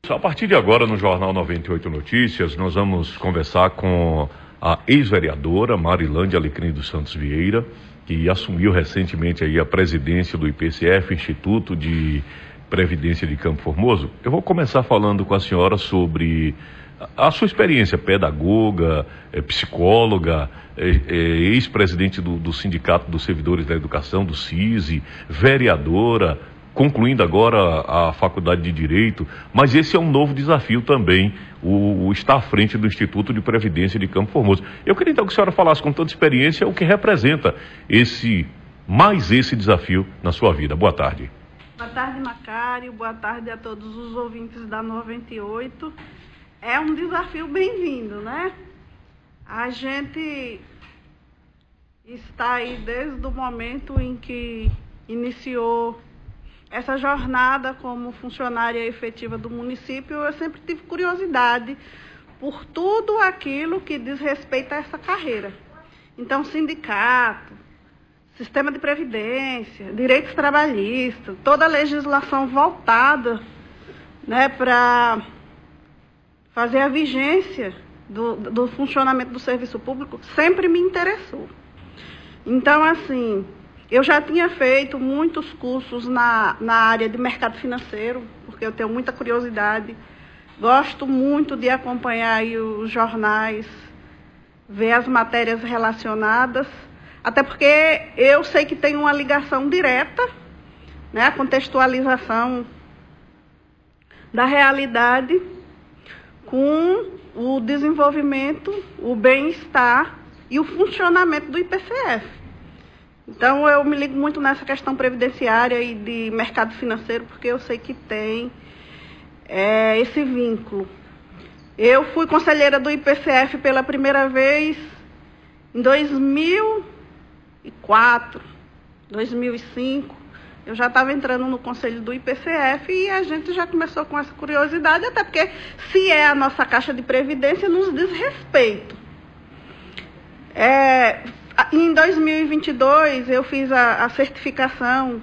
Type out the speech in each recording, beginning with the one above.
A partir de agora, no Jornal 98 Notícias, nós vamos conversar com a ex-vereadora Marilande Alecrim dos Santos Vieira, que assumiu recentemente aí a presidência do IPCF, Instituto de Previdência de Campo Formoso. Eu vou começar falando com a senhora sobre a sua experiência, pedagoga, psicóloga, ex-presidente do Sindicato dos Servidores da Educação, do SISE, vereadora, concluindo agora a Faculdade de Direito, mas esse é um novo desafio também, o estar à frente do Instituto de Previdência de Campo Formoso. Eu queria então que a senhora falasse com tanta experiência o que representa esse desafio na sua vida. Boa tarde. Boa tarde, Macário. Boa tarde a todos os ouvintes da 98. É um desafio bem-vindo, né? A gente está aí desde o momento em que iniciou essa jornada como funcionária efetiva do município. Eu sempre tive curiosidade por tudo aquilo que diz respeito a essa carreira. Então, sindicato, sistema de previdência, direitos trabalhistas, toda a legislação voltada, né, para fazer a vigência do funcionamento do serviço público, sempre me interessou. Então, assim, eu já tinha feito muitos cursos na área de mercado financeiro, porque eu tenho muita curiosidade. Gosto muito de acompanhar aí os jornais, ver as matérias relacionadas, até porque eu sei que tem uma ligação direta, né, a contextualização da realidade com o desenvolvimento, o bem-estar e o funcionamento do IPCF. Então, eu me ligo muito nessa questão previdenciária e de mercado financeiro, porque eu sei que tem esse vínculo. Eu fui conselheira do IPCF pela primeira vez em 2004, 2005. Eu já estava entrando no conselho do IPCF e a gente já começou com essa curiosidade, até porque se é a nossa caixa de previdência, nos diz respeito. Em 2022, eu fiz a certificação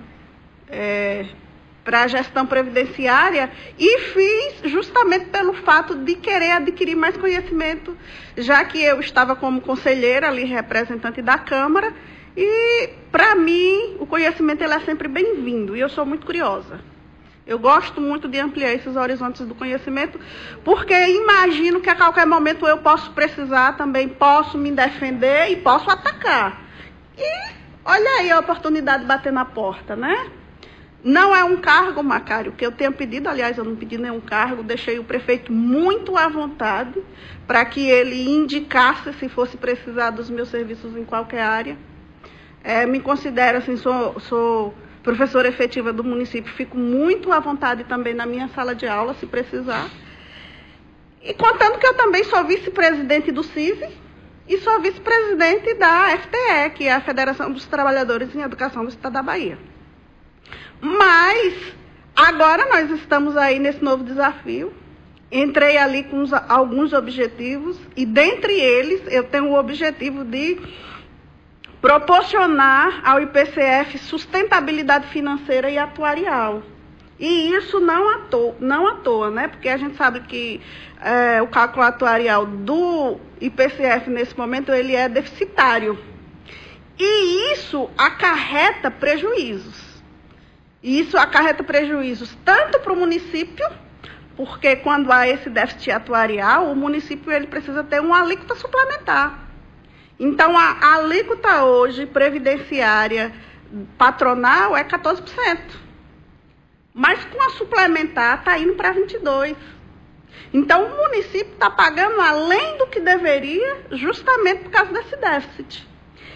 para a gestão previdenciária e fiz justamente pelo fato de querer adquirir mais conhecimento, já que eu estava como conselheira ali, representante da Câmara, e para mim o conhecimento ele é sempre bem-vindo e eu sou muito curiosa. Eu gosto muito de ampliar esses horizontes do conhecimento, porque imagino que a qualquer momento eu posso precisar também, posso me defender e posso atacar. E olha aí a oportunidade de bater na porta, né? Não é um cargo, Macário, que eu tenho pedido, aliás, eu não pedi nenhum cargo, deixei o prefeito muito à vontade para que ele indicasse se fosse precisar dos meus serviços em qualquer área. Me considero, assim, sou professora efetiva do município, fico muito à vontade também na minha sala de aula, se precisar. E contando que eu também sou vice-presidente do CISE e sou vice-presidente da FTE, que é a Federação dos Trabalhadores em Educação do Estado da Bahia. Mas agora nós estamos aí nesse novo desafio. Entrei ali com alguns objetivos e dentre eles eu tenho o objetivo de proporcionar ao IPCF sustentabilidade financeira e atuarial. E isso não à toa, né? Porque a gente sabe que o cálculo atuarial do IPCF nesse momento ele é deficitário. E isso acarreta prejuízos. E isso acarreta prejuízos tanto para o município, porque quando há esse déficit atuarial, o município ele precisa ter uma alíquota suplementar. Então, a alíquota hoje previdenciária patronal é 14%. Mas com a suplementar está indo para 22%. Então, o município está pagando além do que deveria, justamente por causa desse déficit.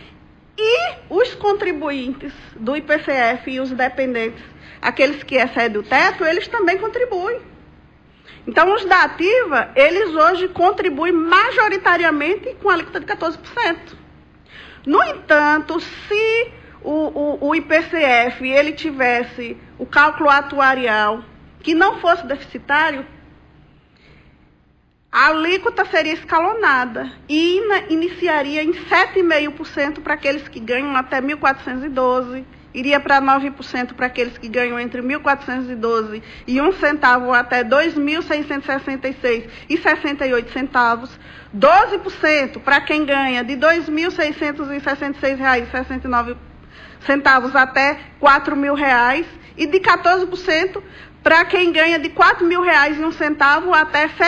E os contribuintes do IPCF e os dependentes, aqueles que excedem o teto, eles também contribuem. Então, os da ativa, eles hoje contribuem majoritariamente com a alíquota de 14%. No entanto, se o IPCF ele tivesse o cálculo atuarial que não fosse deficitário, a alíquota seria escalonada e iniciaria em 7,5% para aqueles que ganham até 1.412 iria para 9% para aqueles que ganham entre 1.412 e 1 centavo até 2.666 e 68 centavos. 12% para quem ganha de R$ 2.666,69 até R$ 4.000 e de 14% para quem ganha de R$ 4.000,01 até R$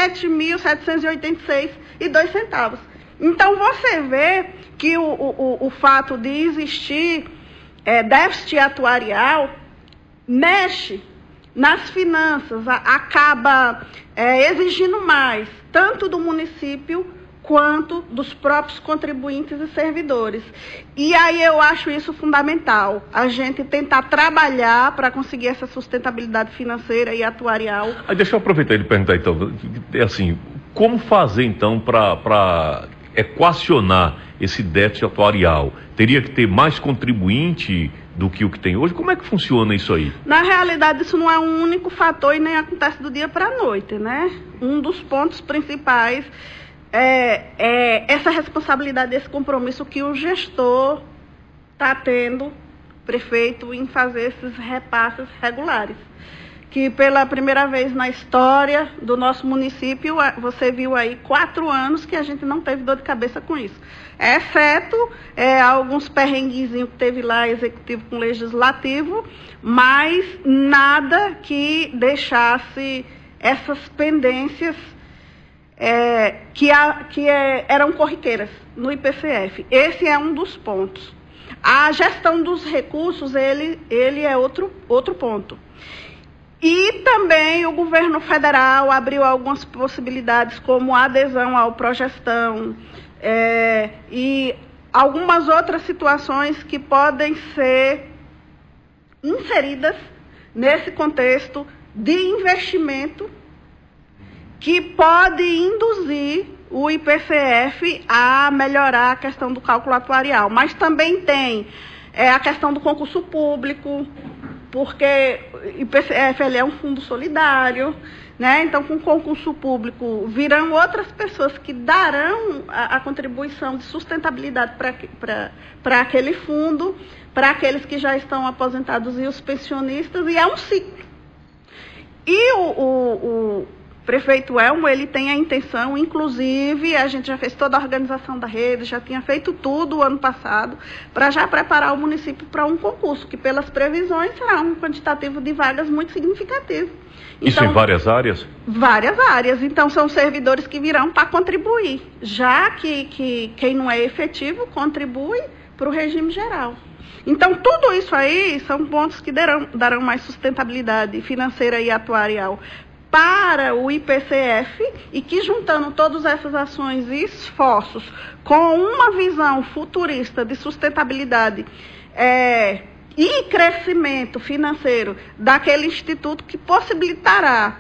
7.786,02. Então, você vê que o fato de existir déficit atuarial mexe nas finanças, acaba exigindo mais, tanto do município quanto dos próprios contribuintes e servidores. E aí eu acho isso fundamental, a gente tentar trabalhar para conseguir essa sustentabilidade financeira e atuarial. Deixa eu aproveitar e perguntar então, assim, como fazer então para equacionar esse déficit atuarial? Teria que ter mais contribuinte do que o que tem hoje? Como é que funciona isso aí? Na realidade, isso não é um único fator e nem acontece do dia para a noite, né? Um dos pontos principais é essa responsabilidade, esse compromisso que o gestor está tendo, prefeito, em fazer esses repasses regulares. Que pela primeira vez na história do nosso município, você viu aí 4 anos que a gente não teve dor de cabeça com isso. Exceto alguns perrenguezinhos que teve lá, executivo com legislativo, mas nada que deixasse essas pendências eram corriqueiras no IPCF. Esse é um dos pontos. A gestão dos recursos, ele é outro ponto. E também o governo federal abriu algumas possibilidades, como a adesão ao Progestão e algumas outras situações que podem ser inseridas nesse contexto de investimento que pode induzir o IPCF a melhorar a questão do cálculo atuarial. Mas também tem a questão do concurso público, porque o IPCF ele é um fundo solidário, né? Então, com concurso público, virão outras pessoas que darão a contribuição de sustentabilidade para aquele fundo, para aqueles que já estão aposentados e os pensionistas, e é um ciclo. E o prefeito Elmo, ele tem a intenção, inclusive, a gente já fez toda a organização da rede, já tinha feito tudo o ano passado, para já preparar o município para um concurso, que pelas previsões será um quantitativo de vagas muito significativo. Isso então, em várias áreas? Várias áreas. Então, são servidores que virão para contribuir, já que quem não é efetivo contribui para o regime geral. Então, tudo isso aí são pontos que darão mais sustentabilidade financeira e atuarial para o IPCF e que, juntando todas essas ações e esforços com uma visão futurista de sustentabilidade e crescimento financeiro daquele instituto, que possibilitará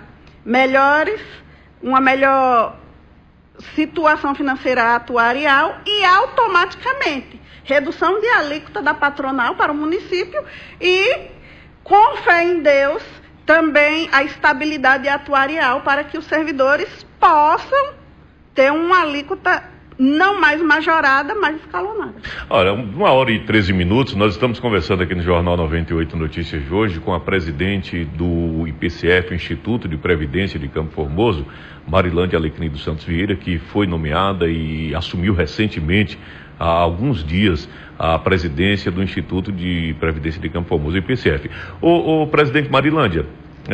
uma melhor situação financeira atuarial e automaticamente redução de alíquota da patronal para o município e, com fé em Deus, também a estabilidade atuarial para que os servidores possam ter uma alíquota não mais majorada, mas escalonada. Olha, 1h13, nós estamos conversando aqui no Jornal 98 Notícias de hoje com a presidente do IPCF, Instituto de Previdência de Campo Formoso, Marilândia Alecrim dos Santos Vieira, que foi nomeada e assumiu recentemente, há alguns dias, a presidência do Instituto de Previdência de Campo Formoso, IPCF. O presidente Marilândia,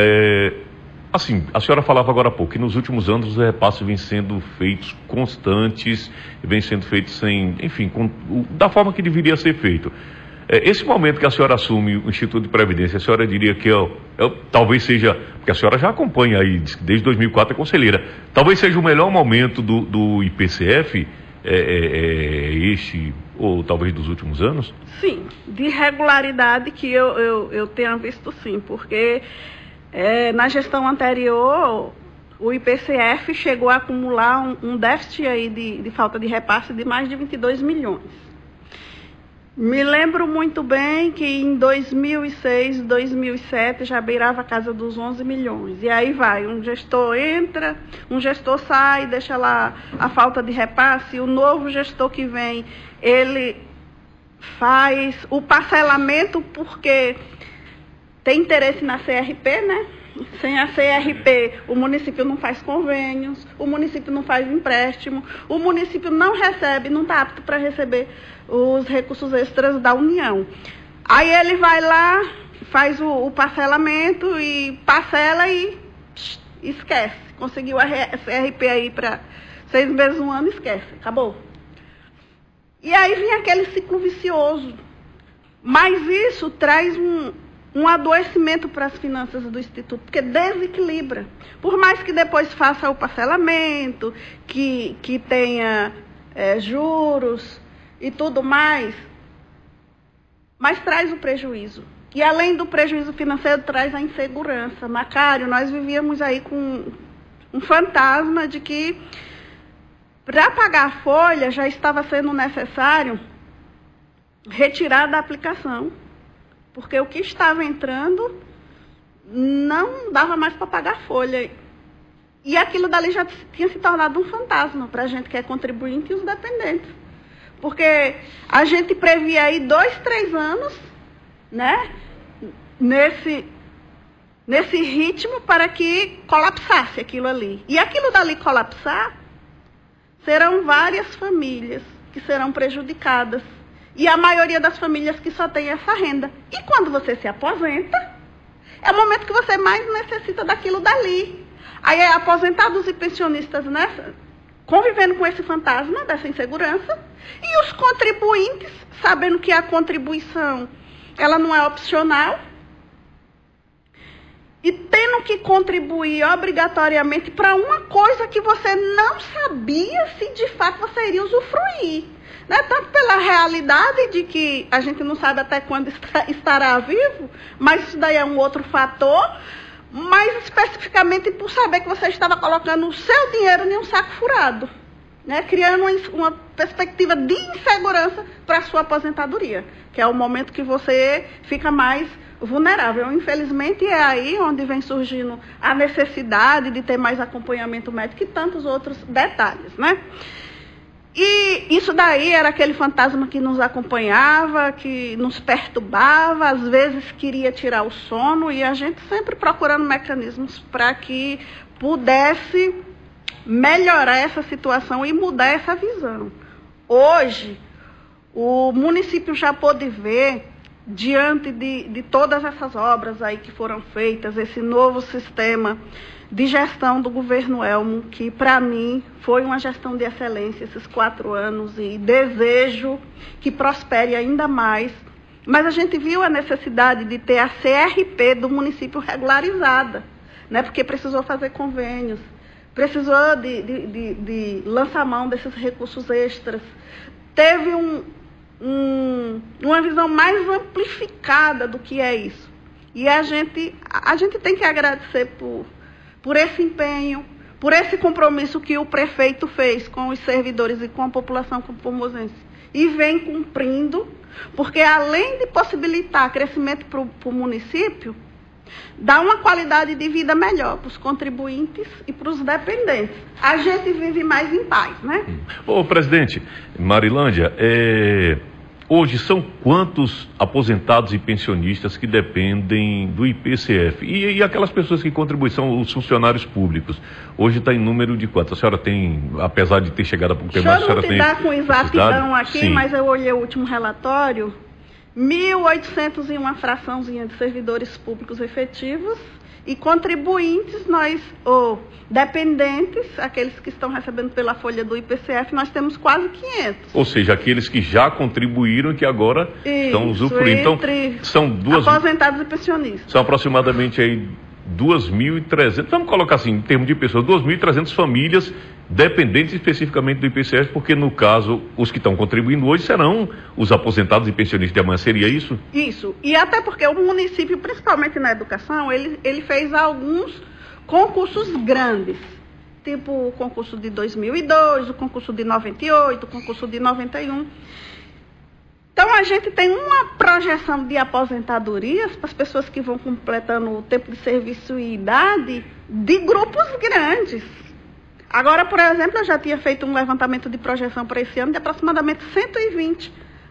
assim, a senhora falava agora há pouco que nos últimos anos os repasses vêm sendo feitos constantes, vêm sendo feitos da forma que deveria ser feito. Esse momento que a senhora assume o Instituto de Previdência, a senhora diria que talvez seja, porque a senhora já acompanha aí, desde 2004 é conselheira, talvez seja o melhor momento do IPCF, ou talvez dos últimos anos? Sim, de regularidade que eu tenha visto, sim, porque na gestão anterior o IPCF chegou a acumular um déficit aí de falta de repasse de mais de 22 milhões. Me lembro muito bem que em 2006, 2007 já beirava a casa dos 11 milhões. E aí vai, um gestor entra, um gestor sai, deixa lá a falta de repasse, o novo gestor que vem, ele faz o parcelamento porque tem interesse na CRP, né? Sem a CRP, o município não faz convênios, o município não faz empréstimo, o município não recebe, não está apto para receber os recursos extras da União. Aí ele vai lá, faz o parcelamento e parcela e esquece. Conseguiu a CRP aí para 6 meses, 1 ano, esquece, acabou. E aí vem aquele ciclo vicioso. Mas isso traz um adoecimento para as finanças do Instituto, porque desequilibra. Por mais que depois faça o parcelamento, que tenha juros e tudo mais, mas traz o prejuízo. E além do prejuízo financeiro, traz a insegurança. Macário, nós vivíamos aí com um fantasma de que para pagar a folha já estava sendo necessário retirar da aplicação. Porque o que estava entrando não dava mais para pagar a folha. E aquilo dali já tinha se tornado um fantasma para a gente que é contribuinte e os dependentes. Porque a gente previa aí 2, 3 anos, né, nesse ritmo para que colapsasse aquilo ali. E aquilo dali colapsar, serão várias famílias que serão prejudicadas. E a maioria das famílias que só tem essa renda. E quando você se aposenta, é o momento que você mais necessita daquilo dali. Aí aposentados e pensionistas, né, convivendo com esse fantasma dessa insegurança. E os contribuintes, sabendo que a contribuição ela não é opcional. E tendo que contribuir obrigatoriamente para uma coisa que você não sabia se de fato você iria usufruir. Né? Tanto pela realidade de que a gente não sabe até quando estará vivo, mas isso daí é um outro fator, mas especificamente por saber que você estava colocando o seu dinheiro em um saco furado, né? Criando uma perspectiva de insegurança para a sua aposentadoria, que é o momento que você fica mais vulnerável. Infelizmente é aí onde vem surgindo a necessidade de ter mais acompanhamento médico e tantos outros detalhes, né? E isso daí era aquele fantasma que nos acompanhava, que nos perturbava, às vezes queria tirar o sono, e a gente sempre procurando mecanismos para que pudesse melhorar essa situação e mudar essa visão. Hoje, o município já pôde ver, diante de todas essas obras aí que foram feitas, esse novo sistema de gestão do governo Elmo, que para mim foi uma gestão de excelência esses 4 anos e desejo que prospere ainda mais. Mas a gente viu a necessidade de ter a CRP do município regularizada, né? Porque precisou fazer convênios, precisou de lançar mão desses recursos extras, teve uma visão mais amplificada do que é isso. E a gente tem que agradecer por esse empenho, por esse compromisso que o prefeito fez com os servidores e com a população formosense. E vem cumprindo, porque além de possibilitar crescimento para o município, dá uma qualidade de vida melhor para os contribuintes e para os dependentes. A gente vive mais em paz, né? Ô, presidente, Marilândia, hoje são quantos aposentados e pensionistas que dependem do IPCF? E aquelas pessoas que contribuem, são os funcionários públicos. Hoje está em número de quantos? A senhora tem, apesar de ter chegado há pouco tempo, a senhora tem... Deixa eu não te dar com exatidão aqui, sim, mas eu olhei o último relatório, 1.801 fraçãozinha de servidores públicos efetivos e contribuintes, dependentes, aqueles que estão recebendo pela folha do IPCF, nós temos quase 500. Ou seja, aqueles que já contribuíram e que agora estão usufruindo. Então, são aposentados e pensionistas. São aproximadamente aí 2.300, vamos colocar assim, em termos de pessoas, 2.300 famílias dependentes especificamente do IPCF, porque no caso, os que estão contribuindo hoje serão os aposentados e pensionistas de amanhã, seria isso? Isso, e até porque o município, principalmente na educação, ele fez alguns concursos grandes, tipo o concurso de 2002, o concurso de 98, o concurso de 91. Então, a gente tem uma projeção de aposentadorias para as pessoas que vão completando o tempo de serviço e idade de grupos grandes. Agora, por exemplo, eu já tinha feito um levantamento de projeção para esse ano de aproximadamente 120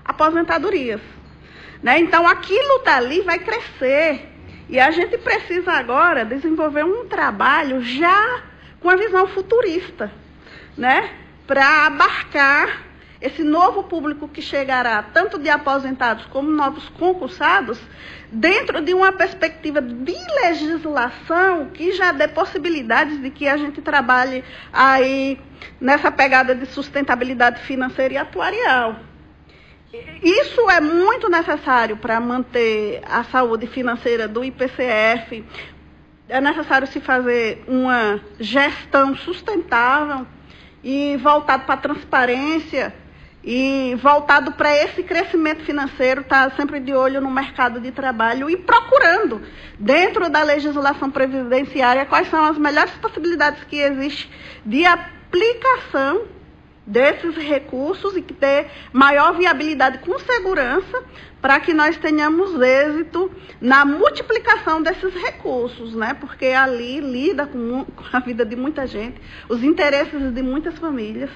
aposentadorias. Né? Então, aquilo dali vai crescer. E a gente precisa agora desenvolver um trabalho já com a visão futurista, né? Para abarcar esse novo público que chegará, tanto de aposentados como novos concursados, dentro de uma perspectiva de legislação que já dê possibilidades de que a gente trabalhe aí nessa pegada de sustentabilidade financeira e atuarial. Isso é muito necessário para manter a saúde financeira do IPCF. É necessário se fazer uma gestão sustentável e voltado para a transparência e voltado para esse crescimento financeiro, estar sempre de olho no mercado de trabalho e procurando, dentro da legislação previdenciária, quais são as melhores possibilidades que existem de aplicação desses recursos e que ter maior viabilidade com segurança para que nós tenhamos êxito na multiplicação desses recursos, né? Porque ali lida com a vida de muita gente, os interesses de muitas famílias,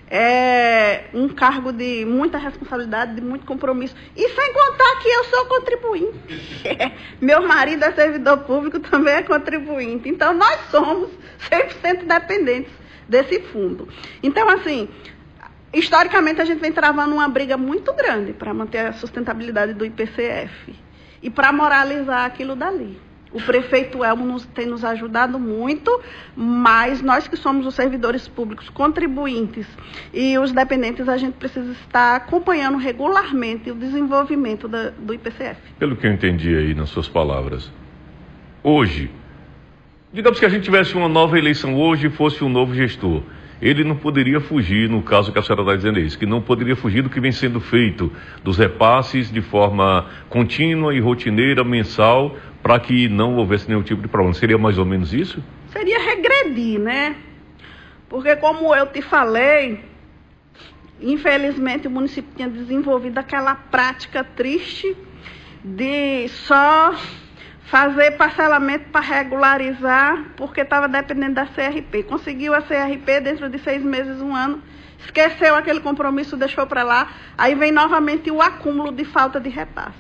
é um cargo de muita responsabilidade, de muito compromisso. E sem contar que eu sou contribuinte. Meu marido é servidor público, também é contribuinte. Então, nós somos 100% dependentes desse fundo. Então, assim, historicamente a gente vem travando uma briga muito grande para manter a sustentabilidade do IPCF e para moralizar aquilo dali. O prefeito Elmo tem nos ajudado muito, mas nós que somos os servidores públicos contribuintes e os dependentes, a gente precisa estar acompanhando regularmente o desenvolvimento do IPCF. Pelo que eu entendi aí nas suas palavras, hoje, digamos que a gente tivesse uma nova eleição hoje e fosse um novo gestor, ele não poderia fugir, no caso que a senhora está dizendo isso, que não poderia fugir do que vem sendo feito, dos repasses de forma contínua e rotineira, mensal, para que não houvesse nenhum tipo de problema. Seria mais ou menos isso? Seria regredir, né? Porque, como eu te falei, infelizmente o município tinha desenvolvido aquela prática triste de só fazer parcelamento para regularizar, porque estava dependendo da CRP. Conseguiu a CRP dentro de 6 meses, 1 ano, esqueceu aquele compromisso, deixou para lá, aí vem novamente o acúmulo de falta de repasses.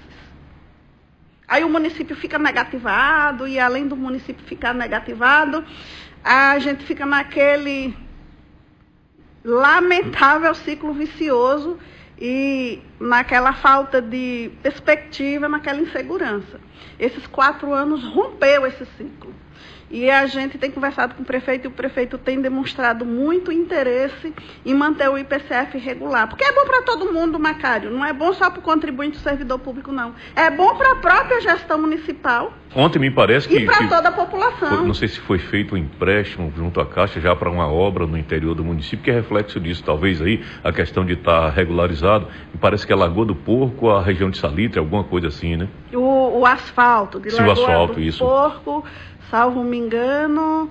Aí o município fica negativado, e além do município ficar negativado, a gente fica naquele lamentável ciclo vicioso e naquela falta de perspectiva, naquela insegurança. Esses 4 anos rompeu esse ciclo. E a gente tem conversado com o prefeito, e o prefeito tem demonstrado muito interesse em manter o IPCF regular. Porque é bom para todo mundo, Macário. Não é bom só para o contribuinte do servidor público, não. É bom para a própria gestão municipal. Ontem me parece que... E para toda a população. Não sei se foi feito um empréstimo junto à Caixa já para uma obra no interior do município, que é reflexo disso. Talvez aí a questão de estar regularizado. Me parece que é Lagoa do Porco, a região de Salitre, alguma coisa assim, né? O asfalto de Lagoa do isso. Porco... Salvo me engano,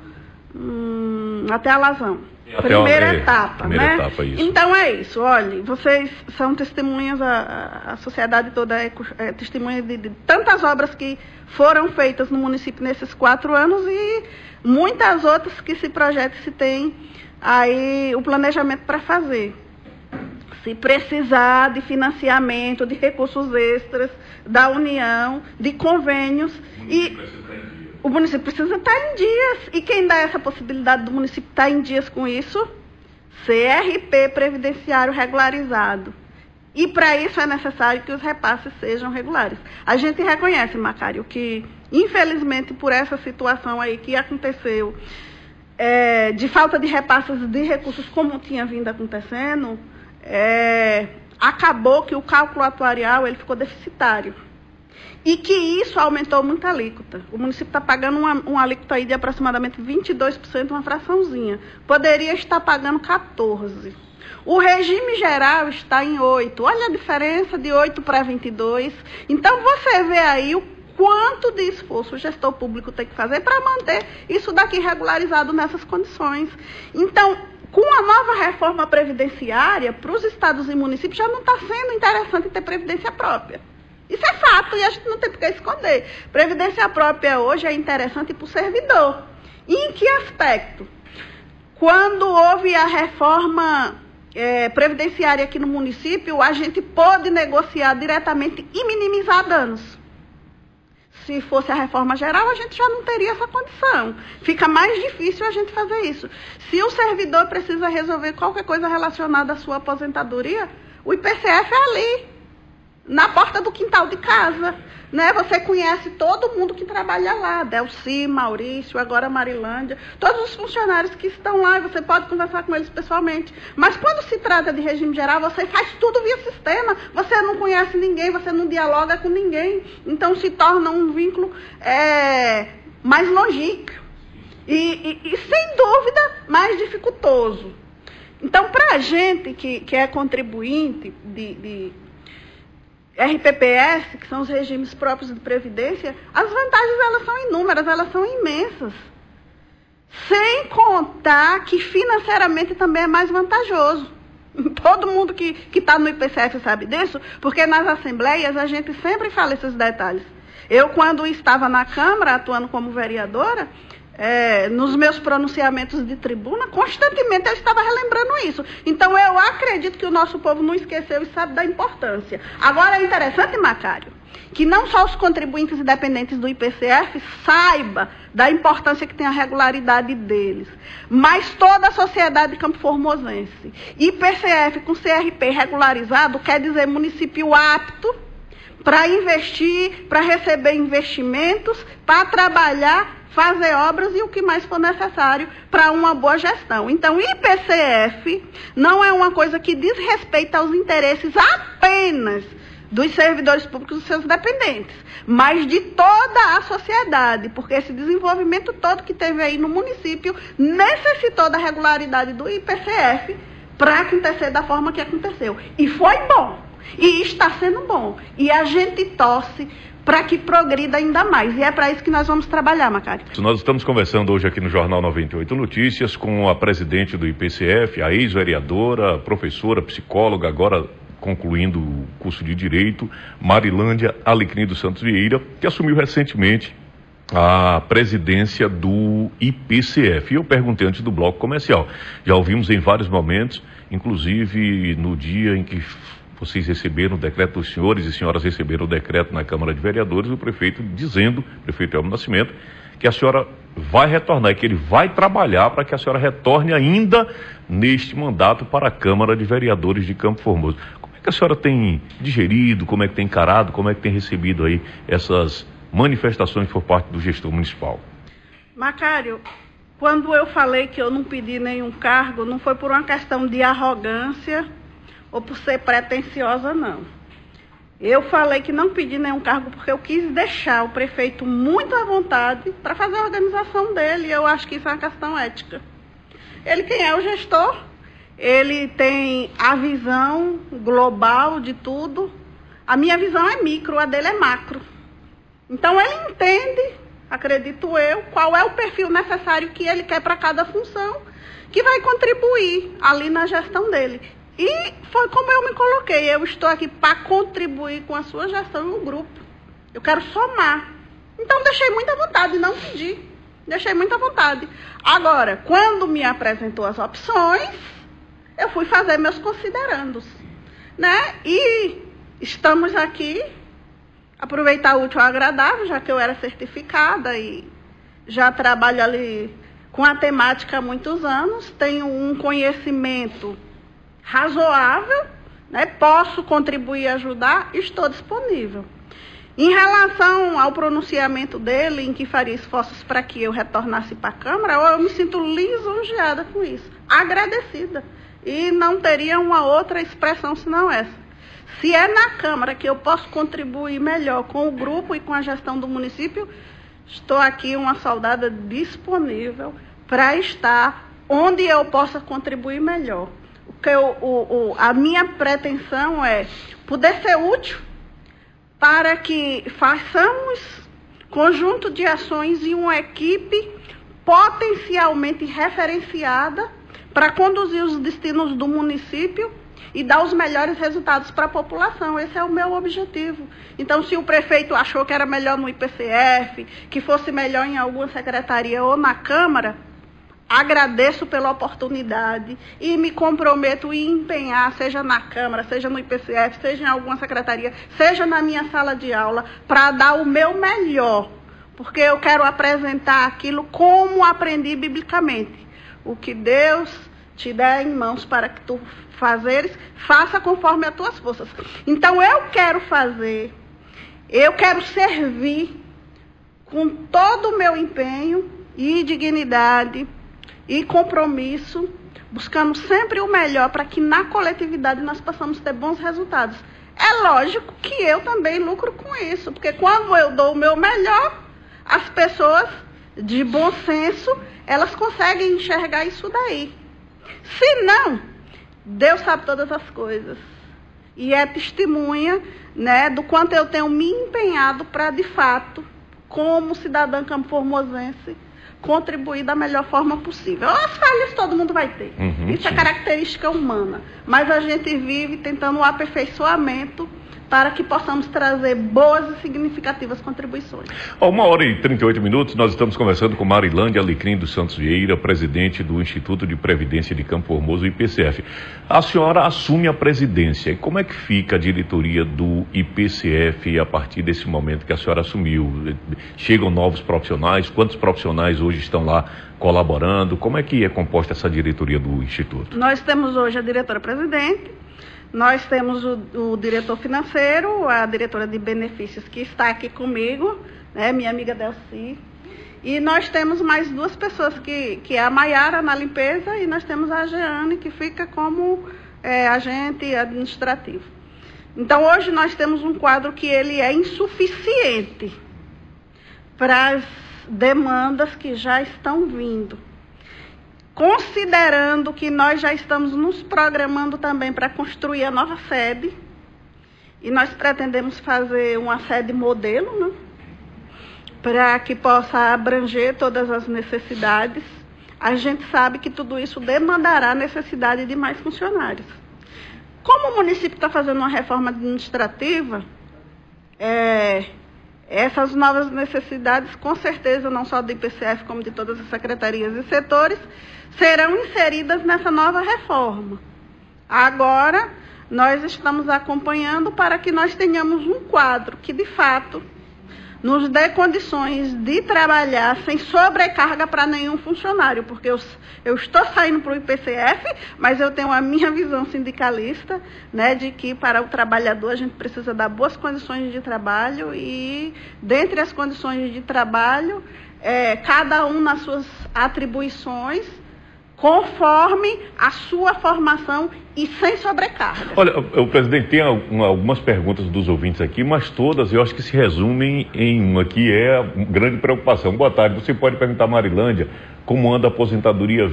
até a Lazão. Primeira etapa, né? Isso. Então é isso, olha, vocês são testemunhas, a sociedade toda é testemunha de tantas obras que foram feitas no município nesses 4 anos e muitas outras que se projetam, se tem aí o planejamento para fazer. Se precisar de financiamento, de recursos extras, da União, de convênios o município precisa estar em dias. E quem dá essa possibilidade do município estar em dias com isso? CRP previdenciário regularizado. E para isso é necessário que os repasses sejam regulares. A gente reconhece, Macário, que infelizmente por essa situação aí que aconteceu, de falta de repasses de recursos como tinha vindo acontecendo, acabou que o cálculo atuarial ele ficou deficitário. E que isso aumentou muito a alíquota. O município está pagando uma alíquota aí de aproximadamente 22%, uma fraçãozinha. Poderia estar pagando 14%. O regime geral está em 8%. Olha a diferença de 8% para 22%. Então, você vê aí o quanto de esforço o gestor público tem que fazer para manter isso daqui regularizado nessas condições. Então, com a nova reforma previdenciária, para os estados e municípios já não está sendo interessante ter previdência própria. Isso é fato e a gente não tem por que esconder. Previdência própria hoje é interessante para o servidor. E em que aspecto? Quando houve a reforma previdenciária aqui no município, a gente pôde negociar diretamente e minimizar danos. Se fosse a reforma geral, a gente já não teria essa condição. Fica mais difícil a gente fazer isso. Se o servidor precisa resolver qualquer coisa relacionada à sua aposentadoria, o IPCF é ali, na porta do quintal de casa. Né? Você conhece todo mundo que trabalha lá, Delci, Maurício, agora Marilândia, todos os funcionários que estão lá, e você pode conversar com eles pessoalmente. Mas quando se trata de regime geral, você faz tudo via sistema, você não conhece ninguém, você não dialoga com ninguém, então se torna um vínculo mais longínquo e sem dúvida, mais dificultoso. Então, para a gente que é contribuinte de RPPS, que são os regimes próprios de previdência, as vantagens elas são inúmeras, elas são imensas. Sem contar que financeiramente também é mais vantajoso. Todo mundo que está no IPCF sabe disso, porque nas assembleias a gente sempre fala esses detalhes. Eu, quando estava na Câmara, atuando como vereadora, nos meus pronunciamentos de tribuna, constantemente eu estava relembrando isso. Então, eu acredito que o nosso povo não esqueceu e sabe da importância. Agora, é interessante, Macário, que não só os contribuintes independentes do IPCF saibam da importância que tem a regularidade deles, mas toda a sociedade campo-formosense. IPCF com CRP regularizado quer dizer município apto para investir, para receber investimentos, para trabalhar, fazer obras e o que mais for necessário para uma boa gestão. Então, IPCF não é uma coisa que diz respeito aos interesses apenas dos servidores públicos e dos seus dependentes, mas de toda a sociedade, porque esse desenvolvimento todo que teve aí no município necessitou da regularidade do IPCF para acontecer da forma que aconteceu. E foi bom, e está sendo bom, e a gente torce para que progrida ainda mais. E é para isso que nós vamos trabalhar, Macário. Nós estamos conversando hoje aqui no Jornal 98 Notícias com a presidente do IPCF, a ex-vereadora, professora, psicóloga, agora concluindo o curso de Direito, Marilândia Alecrim dos Santos Vieira, que assumiu recentemente a presidência do IPCF. E eu perguntei antes do bloco comercial. Já ouvimos em vários momentos, inclusive no dia em que vocês receberam o decreto, os senhores e senhoras receberam o decreto na Câmara de Vereadores, o prefeito dizendo, o prefeito Elmo Nascimento, que a senhora vai retornar e que ele vai trabalhar para que a senhora retorne ainda neste mandato para a Câmara de Vereadores de Campo Formoso. Como é que a senhora tem digerido, como é que tem encarado, como é que tem recebido aí essas manifestações por parte do gestor municipal? Macário, quando eu falei que eu não pedi nenhum cargo, não foi por uma questão de arrogância ou por ser pretensiosa, não. Eu falei que não pedi nenhum cargo porque eu quis deixar o prefeito muito à vontade para fazer a organização dele, e eu acho que isso é uma questão ética. Ele, quem é o gestor, ele tem a visão global de tudo. A minha visão é micro, a dele é macro. Então, ele entende, acredito eu, qual é o perfil necessário que ele quer para cada função, que vai contribuir ali na gestão dele. E foi como eu me coloquei, eu estou aqui para contribuir com a sua gestão no grupo. Eu quero somar. Então, deixei muita vontade, não pedi. Deixei muita vontade. Agora, quando me apresentou as opções, eu fui fazer meus considerandos, né? E estamos aqui, aproveitar o útil ao agradável, já que eu era certificada e já trabalho ali com a temática há muitos anos, tenho um conhecimento razoável, né? Posso contribuir e ajudar, estou disponível. Em relação ao pronunciamento dele, em que faria esforços para que eu retornasse para a Câmara, eu me sinto lisonjeada com isso, agradecida. E não teria uma outra expressão senão essa. Se é na Câmara que eu posso contribuir melhor com o grupo e com a gestão do município, estou aqui uma soldada disponível para estar onde eu possa contribuir melhor. A minha pretensão é poder ser útil para que façamos conjunto de ações e uma equipe potencialmente referenciada para conduzir os destinos do município e dar os melhores resultados para a população. Esse é o meu objetivo. Então, se o prefeito achou que era melhor no IPCF, que fosse melhor em alguma secretaria ou na Câmara, agradeço pela oportunidade e me comprometo em empenhar, seja na Câmara, seja no IPCF, seja em alguma secretaria, seja na minha sala de aula, para dar o meu melhor, porque eu quero apresentar aquilo como aprendi biblicamente. O que Deus te der em mãos para que tu fazeres, faça conforme as tuas forças. Então eu quero fazer, eu quero servir com todo o meu empenho e dignidade e compromisso, buscando sempre o melhor para que na coletividade nós possamos ter bons resultados. É lógico que eu também lucro com isso, porque quando eu dou o meu melhor, as pessoas de bom senso, elas conseguem enxergar isso daí. Se não, Deus sabe todas as coisas. E é testemunha, né, do quanto eu tenho me empenhado para, de fato, como cidadã campo-formosense, contribuir da melhor forma possível. As falhas todo mundo vai ter. Isso é característica humana. Mas a gente vive tentando um aperfeiçoamento para que possamos trazer boas e significativas contribuições. 1h38, nós estamos conversando com Marilândia Alecrim dos Santos Vieira, presidente do Instituto de Previdência de Campo Formoso, IPCF. A senhora assume a presidência. E como é que fica a diretoria do IPCF a partir desse momento que a senhora assumiu? Chegam novos profissionais? Quantos profissionais hoje estão lá colaborando? Como é que é composta essa diretoria do Instituto? Nós temos hoje a diretora-presidente, nós temos o diretor financeiro, a diretora de benefícios que está aqui comigo, né, minha amiga Delci. E nós temos mais duas pessoas, que é a Maiara na limpeza e nós temos a Jeane, que fica como agente administrativo. Então hoje nós temos um quadro que ele é insuficiente para as demandas que já estão vindo. Considerando que nós já estamos nos programando também para construir a nova sede, e nós pretendemos fazer uma sede modelo, né, para que possa abranger todas as necessidades, a gente sabe que tudo isso demandará necessidade de mais funcionários. Como o município está fazendo uma reforma administrativa, essas novas necessidades, com certeza, não só do IPCF, como de todas as secretarias e setores, serão inseridas nessa nova reforma. Agora, nós estamos acompanhando para que nós tenhamos um quadro que, de fato, nos dê condições de trabalhar sem sobrecarga para nenhum funcionário, porque eu estou saindo para o IPCF, mas eu tenho a minha visão sindicalista, né, de que para o trabalhador a gente precisa dar boas condições de trabalho e, dentre as condições de trabalho, cada um nas suas atribuições, conforme a sua formação e sem sobrecarga. Olha, o presidente tem algumas perguntas dos ouvintes aqui, mas todas eu acho que se resumem em uma, que é a grande preocupação. Boa tarde, você pode perguntar a Marilândia como anda a aposentadoria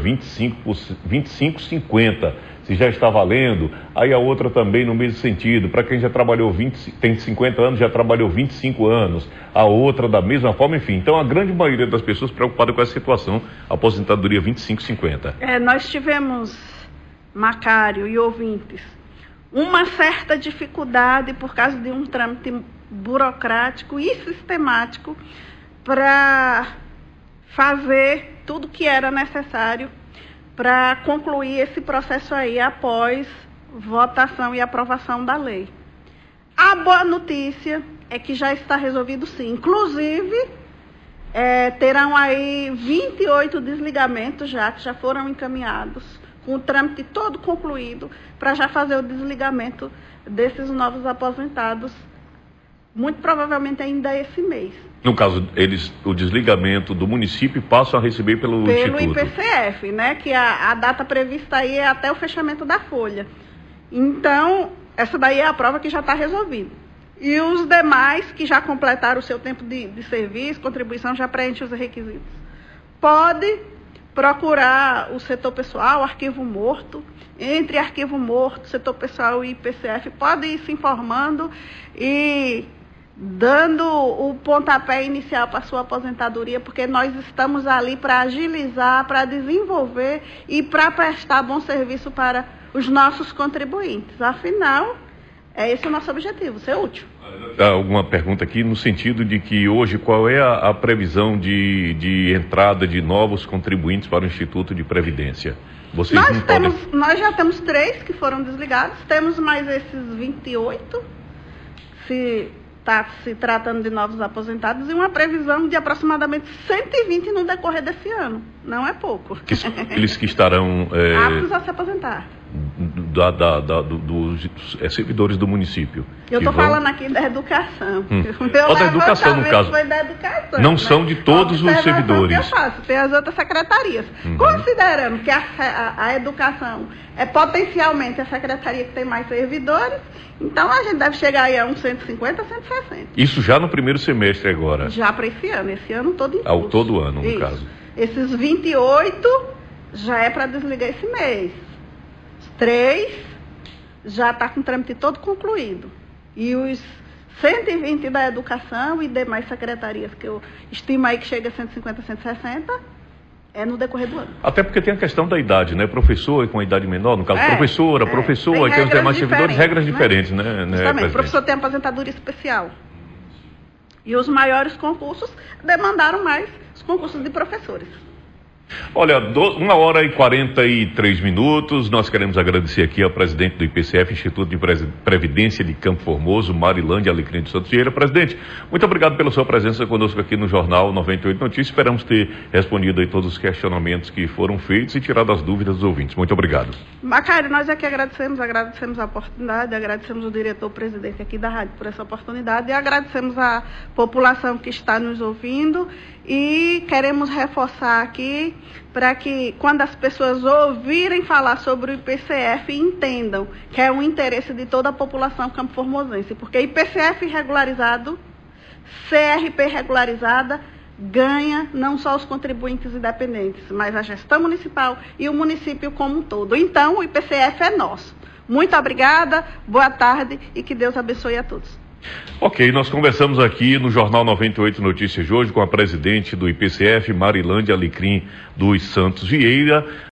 25-50, se já está valendo. Aí a outra também no mesmo sentido, para quem já trabalhou tem 50 anos, já trabalhou 25 anos, a outra da mesma forma, enfim. Então a grande maioria das pessoas preocupada com essa situação, aposentadoria 25-50. Nós tivemos, Macário e ouvintes, uma certa dificuldade por causa de um trâmite burocrático e sistemático para fazer tudo que era necessário para concluir esse processo aí após votação e aprovação da lei. A boa notícia é que já está resolvido sim. Inclusive, terão aí 28 desligamentos que já foram encaminhados, com o trâmite todo concluído, para já fazer o desligamento desses novos aposentados, muito provavelmente ainda esse mês. No caso, o desligamento do município passam a receber pelo Instituto. Pelo IPCF, né? Que a data prevista aí é até o fechamento da folha. Então, essa daí é a prova que já está resolvida. E os demais que já completaram o seu tempo de serviço, contribuição, já preenche os requisitos. Pode procurar o setor pessoal, arquivo morto. Entre arquivo morto, setor pessoal e IPCF, pode ir se informando e dando o pontapé inicial para a sua aposentadoria, porque nós estamos ali para agilizar, para desenvolver e para prestar bom serviço para os nossos contribuintes. Afinal, esse é o nosso objetivo, ser útil. Alguma pergunta aqui no sentido de que hoje qual é a previsão de entrada de novos contribuintes para o Instituto de Previdência? Vocês Nós já temos 3 que foram desligados, temos mais esses 28, se está se tratando de novos aposentados, e uma previsão de aproximadamente 120 no decorrer desse ano. Não é pouco. Eles que estarão aptos a se aposentar. Dos servidores do município. Eu estou falando aqui da educação. Da educação, no caso. Foi da educação, não são de todos os servidores. Que eu faço, tem as outras secretarias. Considerando que a educação é potencialmente a secretaria que tem mais servidores, então a gente deve chegar aí a uns 150, 160. Isso já no primeiro semestre agora? Já para esse ano todo em curso. Todo ano, no caso. Esses 28 já é para desligar esse mês. 3 já está com o trâmite todo concluído. E os 120 da educação e demais secretarias, que eu estimo aí que chega a 150, 160, é no decorrer do ano. Até porque tem a questão da idade, né? Professor com a idade menor, no caso professora, e tem os demais servidores, regras diferentes, né? Justamente, o professor tem aposentadoria especial. E os maiores concursos demandaram mais os concursos de professores. Olha, 1h43. Nós queremos agradecer aqui ao presidente do IPCF, Instituto de Previdência de Campo Formoso, Marilândia Alecrim dos Santos Vieira. Presidente, muito obrigado pela sua presença conosco aqui no Jornal 98 Notícias. Esperamos ter respondido aí todos os questionamentos que foram feitos e tirado as dúvidas dos ouvintes. Muito obrigado. Macari, nós aqui agradecemos a oportunidade, agradecemos o diretor-presidente aqui da rádio por essa oportunidade e agradecemos a população que está nos ouvindo e queremos reforçar aqui para que quando as pessoas ouvirem falar sobre o IPCF entendam que é um interesse de toda a população campo-formosense, porque IPCF regularizado, CRP regularizada, ganha não só os contribuintes independentes, mas a gestão municipal e o município como um todo. Então, o IPCF é nosso. Muito obrigada, boa tarde e que Deus abençoe a todos. Ok, nós conversamos aqui no Jornal 98 Notícias de hoje com a presidente do IPCF, Marilândia Alecrim dos Santos Vieira.